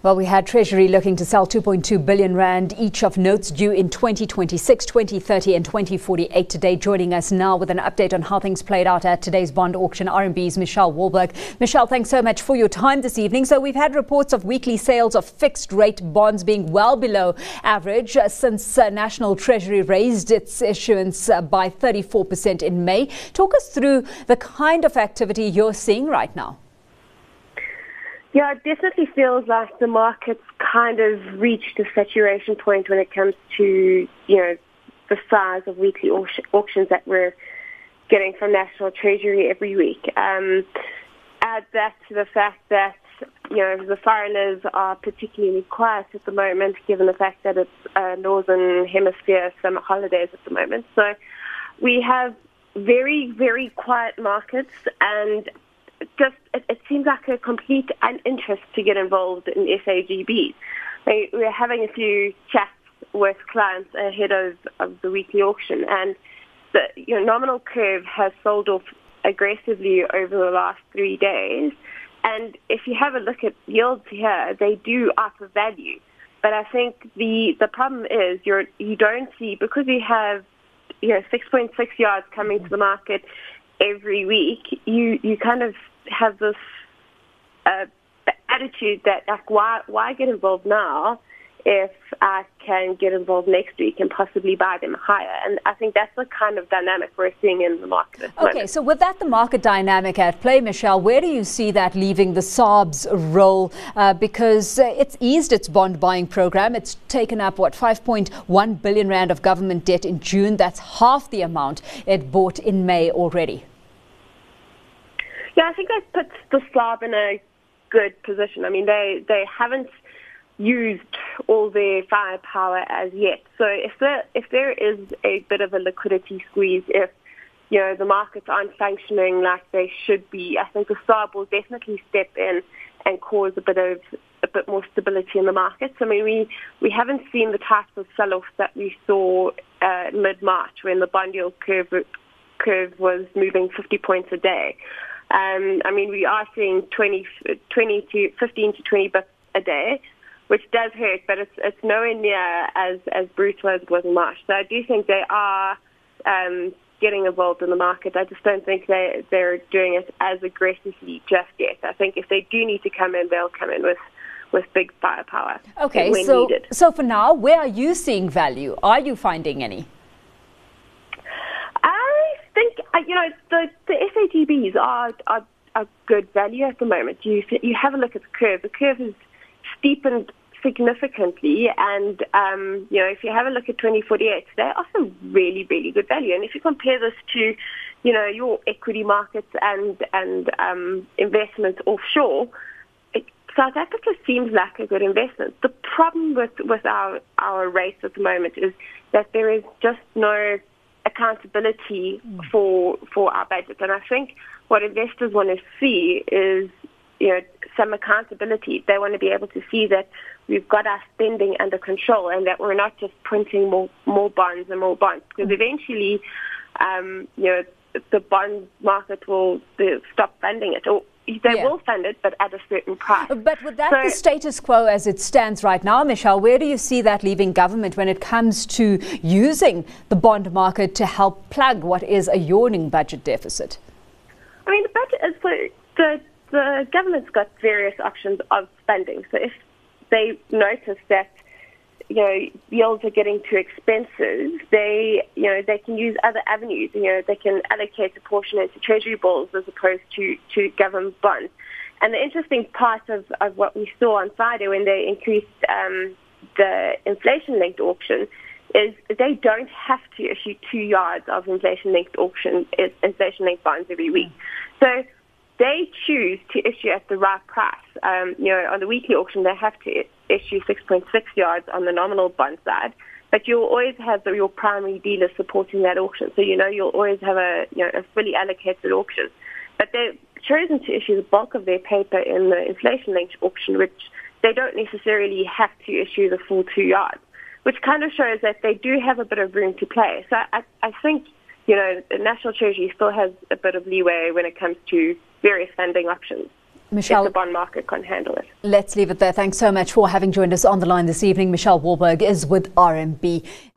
Well, we had Treasury looking to sell 2.2 billion rand each of notes due in 2026, 2030 and 2048 today. Joining us now with an update on how things played out at today's bond auction, RMB's Michelle Wahlberg. Michelle, thanks so much for your time this evening. So we've had reports of weekly sales of fixed rate bonds being well below average since National Treasury raised its issuance by 34% in May. Talk us through the kind of activity you're seeing right now. Yeah, it definitely feels like the market's kind of reached a saturation point when it comes to, the size of weekly auctions that we're getting from National Treasury every week. Add that to the fact that, the foreigners are particularly quiet at the moment, given the fact that it's Northern Hemisphere summer holidays at the moment. So we have very, very quiet markets, and it seems like a complete uninterest to get involved in SAGBs. We're having a few chats with clients ahead of the weekly auction, and the nominal curve has sold off aggressively over the last 3 days. And if you have a look at yields here, they do offer value. But I think the problem is you don't see, because we have 6.6 yards coming to the market every week, you kind of have this attitude that, like, why get involved now if I can get involved next week and possibly buy them higher? And I think that's the kind of dynamic we're seeing in the market at the moment. So with that, the market dynamic at play, Michelle, where do you see that leaving the SARB's role? Because it's eased its bond buying program. It's taken up, 5.1 billion rand of government debt in June. That's half the amount it bought in May already. Yeah, I think that puts the SARB in a good position. I mean, they haven't used all their firepower as yet. So if there is a bit of a liquidity squeeze, if the markets aren't functioning like they should be, I think the SARB will definitely step in and cause a bit more stability in the markets. I mean, we haven't seen the types of sell-offs that we saw mid-March when the bond yield curve was moving 50 points a day. I mean, we are seeing 15 to 20 bits a day, which does hurt, but it's nowhere near as brutal as it was in March. So I do think they are getting involved in the market. I just don't think they're doing it as aggressively just yet. I think if they do need to come in, they'll come in with big firepower. Okay, when needed. So for now, where are you seeing value? Are you finding any? I think the SAGBs are good value at the moment. You have a look at the curve. The curve has steepened significantly, and if you have a look at 2048, they offer really, really good value. And if you compare this to your equity markets and investments offshore, South Africa seems like a good investment. The problem with our rates at the moment is that there is just no accountability for our budget. And I think what investors want to see is some accountability. They want to be able to see that we've got our spending under control and that we're not just printing more bonds and more bonds, because eventually the bond market will stop funding it, or they will fund it, but at a certain price. But with that, the status quo as it stands right now, Michelle, where do you see that leaving government when it comes to using the bond market to help plug what is a yawning budget deficit? I mean, the budget is the government's got various options of spending. So if they notice that yields are getting too expensive, they can use other avenues. They can allocate a portion into treasury bills as opposed to government bonds. And the interesting part of what we saw on Friday when they increased the inflation-linked auction is they don't have to issue 2 yards of inflation-linked inflation-linked bonds every week. So they choose to issue at the right price. On the weekly auction, they have to issue 6.6 yards on the nominal bond side, but you'll always have your primary dealer supporting that auction. So you'll always have a fully allocated auction. But they've chosen to issue the bulk of their paper in the inflation-linked auction, which they don't necessarily have to issue the full 2 yards, which kind of shows that they do have a bit of room to play. So I think the National Treasury still has a bit of leeway when it comes to various funding options. Michelle, if the bond market can't handle it. Let's leave it there. Thanks so much for having joined us on the line this evening. Michelle Warburg is with RMB.